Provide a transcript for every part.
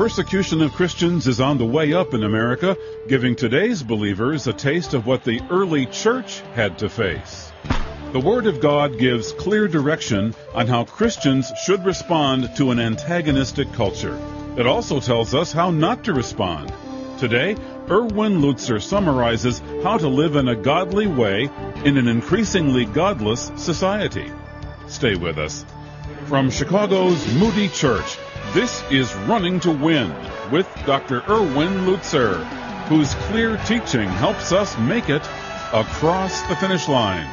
Persecution of Christians is on the way up in America, giving today's believers a taste of what the early church had to face. The Word of God gives clear direction on how Christians should respond to an antagonistic culture. It also tells us how not to respond. Today, Erwin Lutzer summarizes how to live in a godly way in an increasingly godless society. Stay with us. From Chicago's Moody Church, this is Running to Win with Dr. Erwin Lutzer, whose clear teaching helps us make it across the finish line.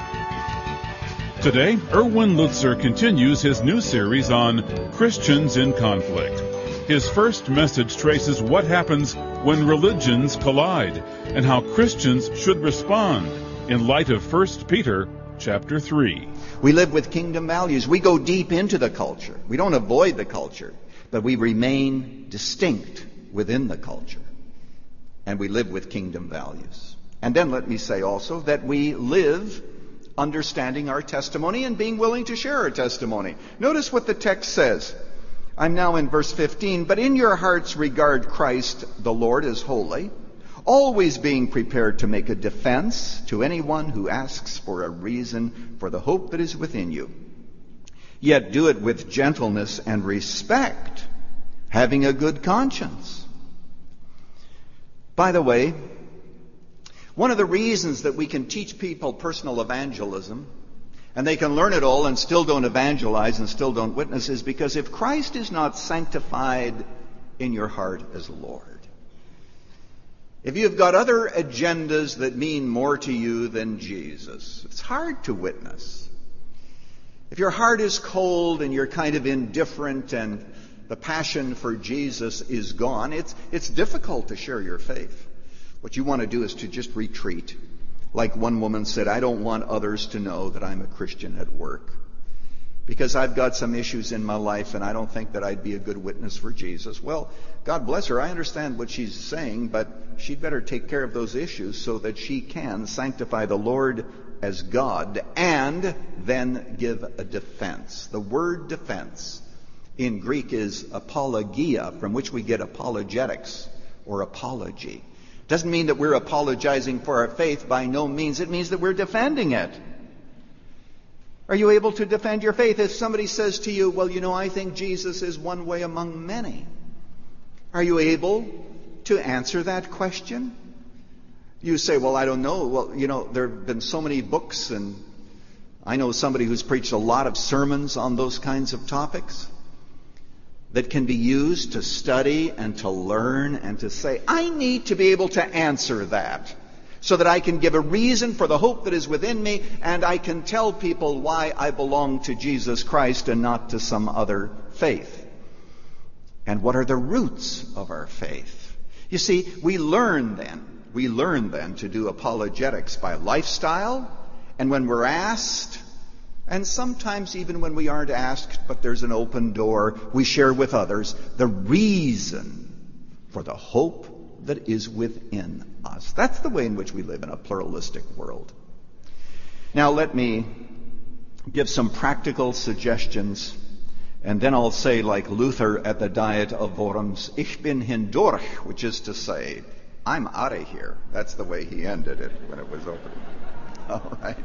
Today, Erwin Lutzer continues his new series on Christians in Conflict. His first message traces what happens when religions collide and how Christians should respond in light of 1 Peter chapter 3. We live with kingdom values. We go deep into the culture. We don't avoid the culture, but we remain distinct within the culture. And we live with kingdom values. And then let me say also that we live understanding our testimony and being willing to share our testimony. Notice what the text says. I'm now in verse 15. But in your hearts regard Christ the Lord as holy, always being prepared to make a defense to anyone who asks for a reason for the hope that is within you. Yet do it with gentleness and respect, having a good conscience. By the way, one of the reasons that we can teach people personal evangelism, and they can learn it all and still don't evangelize and still don't witness, is because if Christ is not sanctified in your heart as Lord, if you've got other agendas that mean more to you than Jesus, it's hard to witness. If your heart is cold and you're kind of indifferent and the passion for Jesus is gone, it's difficult to share your faith. What you want to do is to just retreat. Like one woman said, I don't want others to know that I'm a Christian at work because I've got some issues in my life and I don't think that I'd be a good witness for Jesus. Well, God bless her. I understand what she's saying, but she'd better take care of those issues so that she can sanctify the Lord as God and then give a defense. The word defense in Greek is apologia, from which we get apologetics or apology. Doesn't mean that we're apologizing for our faith. By no means. It means that we're defending it. Are you able to defend your faith? If somebody says to you, well, I think Jesus is one way among many. Are you able to answer that question? You say, well, I don't know. Well, there have been so many books, and I know somebody who's preached a lot of sermons on those kinds of topics that can be used to study and to learn and to say, I need to be able to answer that so that I can give a reason for the hope that is within me and I can tell people why I belong to Jesus Christ and not to some other faith. And what are the roots of our faith? You see, we learn then to do apologetics by lifestyle, and when we're asked, and sometimes even when we aren't asked, but there's an open door, we share with others the reason for the hope that is within us. That's the way in which we live in a pluralistic world. Now let me give some practical suggestions, and then I'll say, like Luther at the Diet of Worms, Ich bin hindurch, which is to say, I'm out of here. That's the way he ended it when it was open. All right.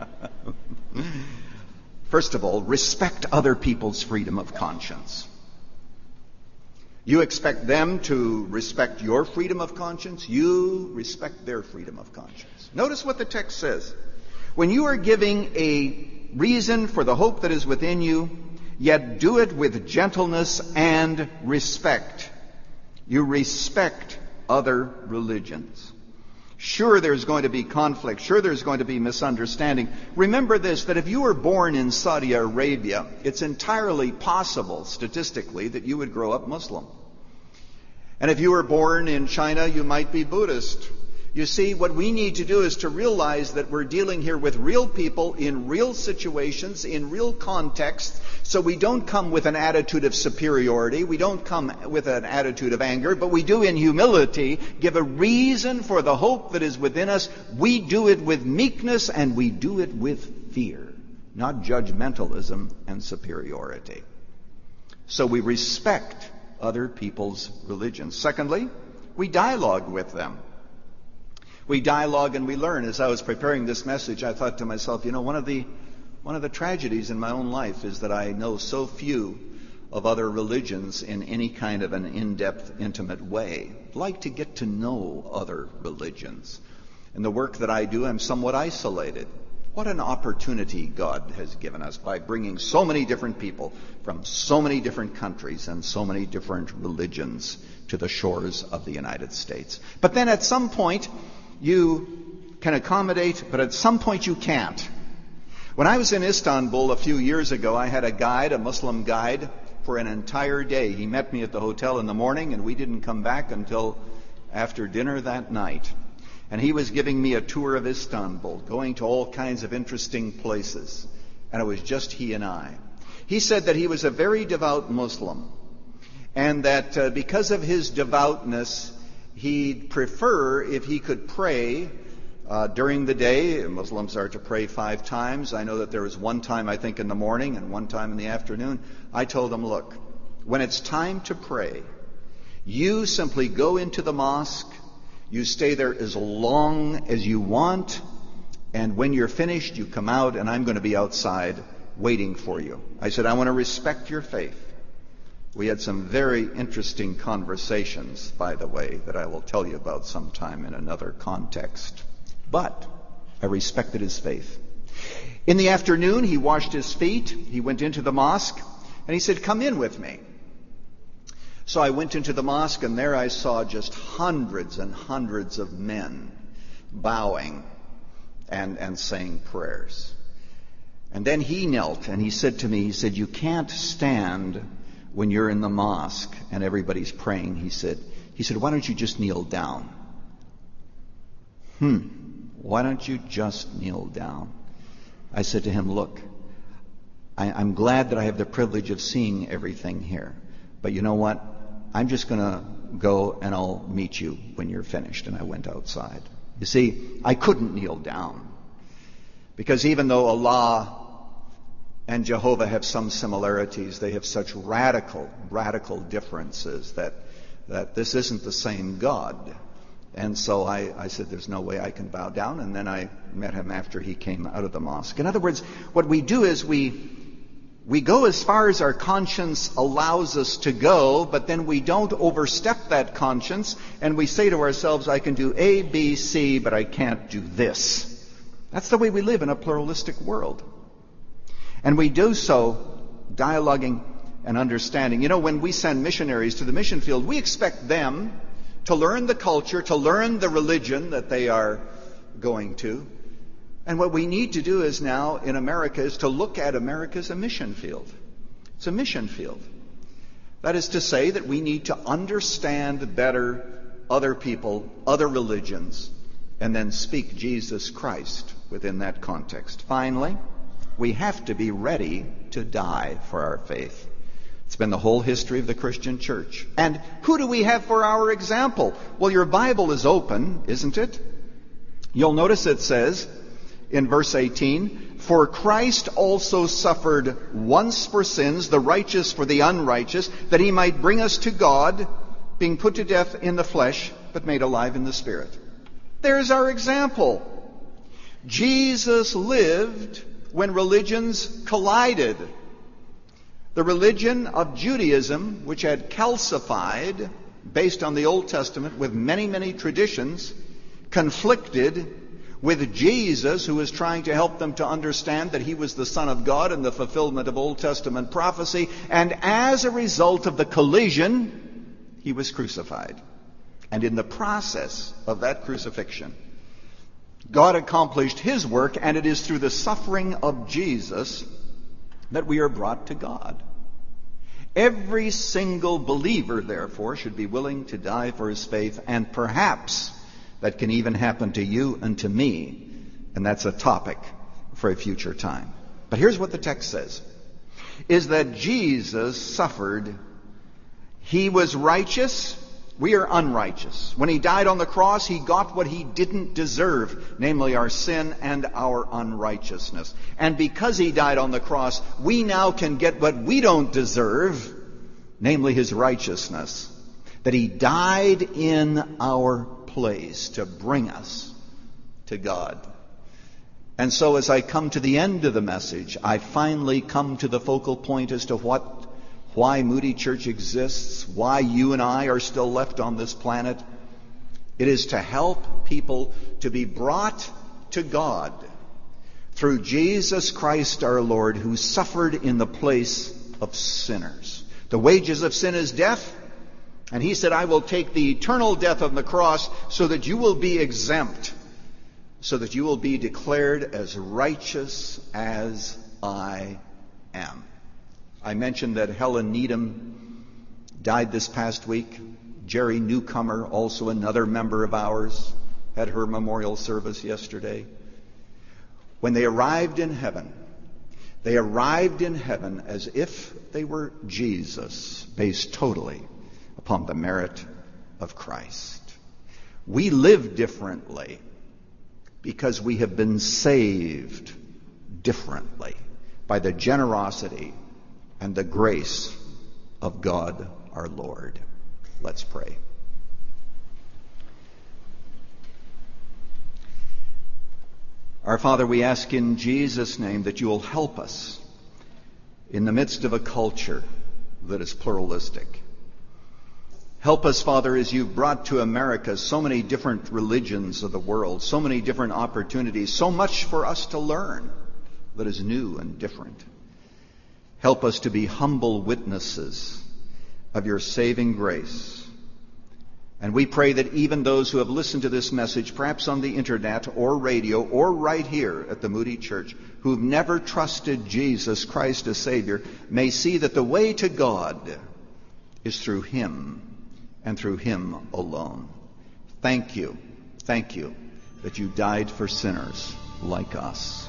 First of all, respect other people's freedom of conscience. You expect them to respect your freedom of conscience. You respect their freedom of conscience. Notice what the text says. When you are giving a reason for the hope that is within you, yet do it with gentleness and respect. You respect other religions. Sure, there's going to be conflict. Sure, there's going to be misunderstanding. Remember this, that if you were born in Saudi Arabia, it's entirely possible, statistically, that you would grow up Muslim. And if you were born in China, you might be Buddhist. You see, what we need to do is to realize that we're dealing here with real people in real situations, in real contexts, so we don't come with an attitude of superiority, we don't come with an attitude of anger, but we do in humility give a reason for the hope that is within us. We do it with meekness and we do it with fear, not judgmentalism and superiority. So we respect other people's religions. Secondly, we dialogue with them. We dialogue and we learn. As I was preparing this message, I thought to myself, one of the tragedies in my own life is that I know so few of other religions in any kind of an in-depth, intimate way. I'd like to get to know other religions. In the work that I do, I'm somewhat isolated. What an opportunity God has given us by bringing so many different people from so many different countries and so many different religions to the shores of the United States. But then at some point, you can accommodate, but at some point you can't. When I was in Istanbul a few years ago, I had a guide, a Muslim guide, for an entire day. He met me at the hotel in the morning, and we didn't come back until after dinner that night. And he was giving me a tour of Istanbul, going to all kinds of interesting places. And it was just he and I. He said that he was a very devout Muslim, and that because of his devoutness, he'd prefer if he could pray during the day. Muslims are to pray 5 times. I know that there was one time, I think, in the morning and one time in the afternoon. I told him, look, when it's time to pray, you simply go into the mosque, you stay there as long as you want, and when you're finished, you come out, and I'm going to be outside waiting for you. I said, I want to respect your faith. We had some very interesting conversations, by the way, that I will tell you about sometime in another context. But I respected his faith. In the afternoon, he washed his feet. He went into the mosque, and he said, come in with me. So I went into the mosque, and there I saw just hundreds and hundreds of men bowing and saying prayers. And then he knelt, and he said to me, he said, you can't stand when you're in the mosque and everybody's praying. He said, why don't you just kneel down? Why don't you just kneel down? I said to him, look, I'm glad that I have the privilege of seeing everything here. But you know what? I'm just going to go and I'll meet you when you're finished. And I went outside. You see, I couldn't kneel down. Because even though Allah and Jehovah have some similarities, they have such radical differences that this isn't the same God. And so I said, there's no way I can bow down. And then I met him after he came out of the mosque. In other words, what we do is we go as far as our conscience allows us to go, but then we don't overstep that conscience, and we say to ourselves, I can do A, B, C, but I can't do this. That's the way we live in a pluralistic world. And we do so dialoguing and understanding. When we send missionaries to the mission field, we expect them to learn the culture, to learn the religion that they are going to. And what we need to do is now in America is to look at America as a mission field. It's a mission field. That is to say that we need to understand better other people, other religions, and then speak Jesus Christ within that context. Finally, we have to be ready to die for our faith. It's been the whole history of the Christian church. And who do we have for our example? Well, your Bible is open, isn't it? You'll notice it says in verse 18, for Christ also suffered once for sins, the righteous for the unrighteous, that he might bring us to God, being put to death in the flesh, but made alive in the Spirit. There's our example. Jesus lived when religions collided. The religion of Judaism, which had calcified, based on the Old Testament, with many, many traditions, conflicted with Jesus, who was trying to help them to understand that he was the Son of God and the fulfillment of Old Testament prophecy. And as a result of the collision, he was crucified. And in the process of that crucifixion, God accomplished his work, and it is through the suffering of Jesus that we are brought to God. Every single believer, therefore, should be willing to die for his faith, and perhaps that can even happen to you and to me, and that's a topic for a future time. But here's what the text says, is that Jesus suffered. He was righteous. We are unrighteous. When he died on the cross, he got what he didn't deserve, namely our sin and our unrighteousness. And because he died on the cross, we now can get what we don't deserve, namely his righteousness, that he died in our place to bring us to God. And so as I come to the end of the message, I finally come to the focal point as to why Moody Church exists, why you and I are still left on this planet. It is to help people to be brought to God through Jesus Christ our Lord, who suffered in the place of sinners. The wages of sin is death, and he said, I will take the eternal death on the cross so that you will be exempt, so that you will be declared as righteous as I am. I mentioned that Helen Needham died this past week. Jerry Newcomer, also another member of ours, had her memorial service yesterday. When they arrived in heaven as if they were Jesus, based totally upon the merit of Christ. We live differently because we have been saved differently by the generosity and the grace of God our Lord. Let's pray. Our Father, we ask in Jesus' name that you will help us in the midst of a culture that is pluralistic. Help us, Father, as you've brought to America so many different religions of the world, so many different opportunities, so much for us to learn that is new and different. Help us to be humble witnesses of your saving grace. And we pray that even those who have listened to this message, perhaps on the internet or radio or right here at the Moody Church, who've never trusted Jesus Christ as Savior, may see that the way to God is through him and through him alone. Thank you that you died for sinners like us.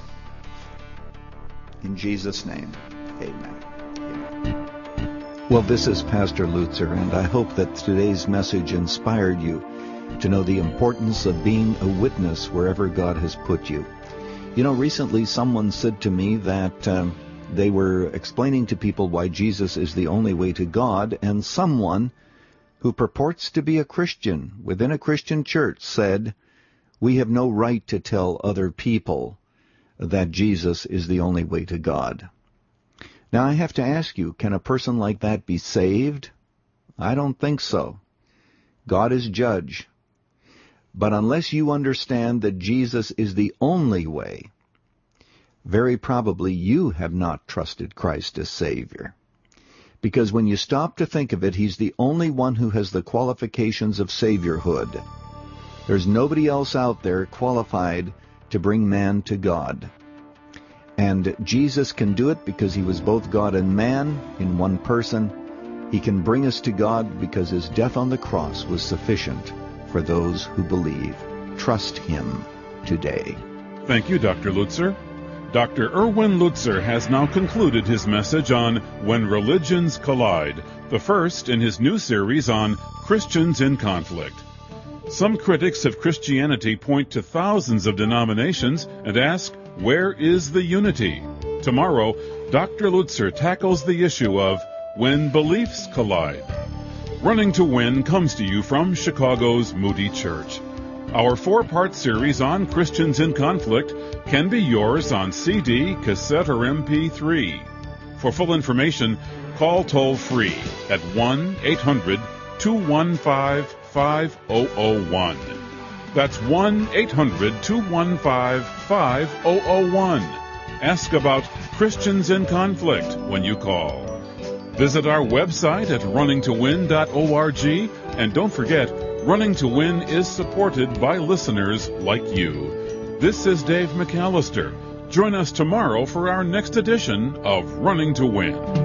In Jesus' name, amen. Well, this is Pastor Lutzer, and I hope that today's message inspired you to know the importance of being a witness wherever God has put you. You know, recently someone said to me that they were explaining to people why Jesus is the only way to God, and someone who purports to be a Christian within a Christian church said, we have no right to tell other people that Jesus is the only way to God. Now, I have to ask you, can a person like that be saved? I don't think so. God is judge. But unless you understand that Jesus is the only way, very probably you have not trusted Christ as Savior. Because when you stop to think of it, he's the only one who has the qualifications of Saviorhood. There's nobody else out there qualified to bring man to God. And Jesus can do it because he was both God and man in one person. He can bring us to God because his death on the cross was sufficient for those who believe. Trust him today. Thank you, Dr. Lutzer. Dr. Erwin Lutzer has now concluded his message on When Religions Collide, the first in his new series on Christians in Conflict. Some critics of Christianity point to thousands of denominations and ask, where is the unity? Tomorrow, Dr. Lutzer tackles the issue of When Beliefs Collide. Running to Win comes to you from Chicago's Moody Church. Our 4-part series on Christians in Conflict can be yours on CD, cassette, or MP3. For full information, call toll-free at 1-800-215-5001. That's 1-800-215-5001. Ask about Christians in Conflict when you call. Visit our website at runningtowin.org, and don't forget, Running to Win is supported by listeners like you. This is Dave McAllister. Join us tomorrow for our next edition of Running to Win.